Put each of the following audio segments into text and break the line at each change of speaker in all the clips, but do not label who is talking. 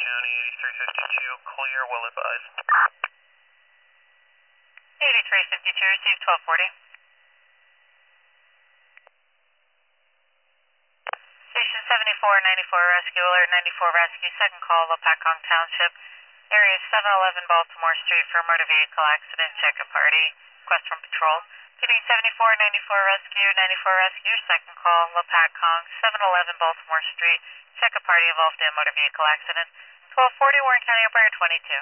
County, 8352, clear, well advised.
8352, received 1240. Station 7494 Rescue, Alert 94 Rescue, second call, Lopakong Township, area 711 Baltimore Street for a motor vehicle accident, check a party, request from patrol. PD 7494 Rescue, 94 Rescue, second call, Lopakong, 711 Baltimore Street, check a party involved in motor vehicle accident. 1240 Warren County Operator 22.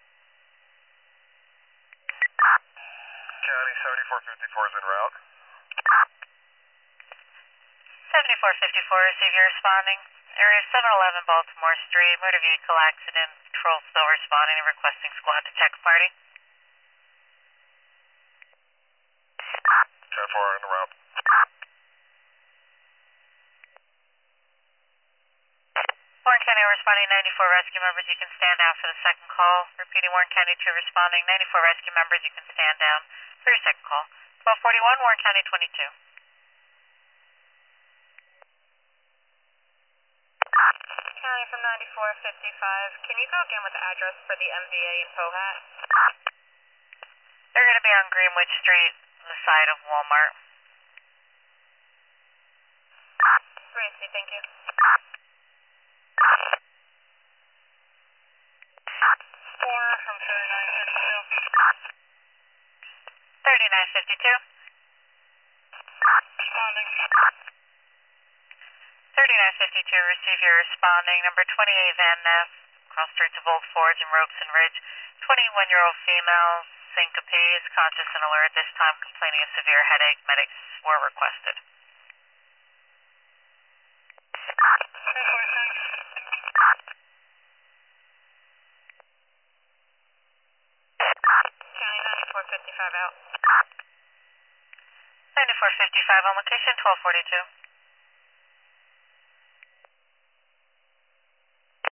County 7454 is en route.
7454, receive your responding. Area 711 Baltimore Street, motor vehicle accident, patrol still responding and requesting squad to check a party.
10-4 en route.
Warren County responding, 94 rescue members, you can stand down for the second call. Repeating, Warren County 2 responding, 94 rescue members, you can stand down for your second call. 1241, Warren County 22.
County from 9455, can you go again with the address for the MVA in Pohat?
They're going to be on Greenwich Street, the side of Walmart.
Gracie, thank you.
4 from 3952.
3952.
Responding.
3952, receive your responding. Number 28 Van Ness, cross streets of Old Forge and Robeson Ridge. 21-year-old female, syncope, is conscious and alert. This time complaining of severe headache. Medics were requested.
10-4, thanks.
County 9455 out.
9455 on location, 1242.